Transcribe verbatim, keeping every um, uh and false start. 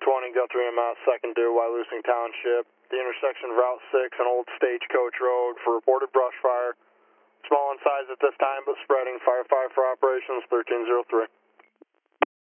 twenty, Guthrie and Mass, second due, Wyalusing Township. The intersection of Route six and Old Stagecoach Road for reported brush fire. Small in size at this time, but spreading. Firefighter for operations thirteen oh three.